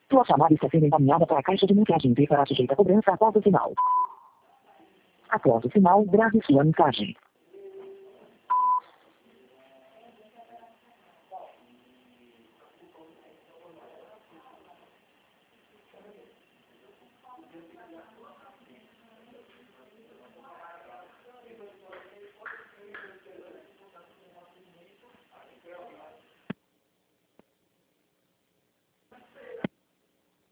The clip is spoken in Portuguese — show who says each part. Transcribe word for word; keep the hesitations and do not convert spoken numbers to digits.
Speaker 1: Sua chamada está sendo encaminhada para a caixa de mensagem e será sujeita a cobrança após o sinal. Após o sinal, grave sua mensagem.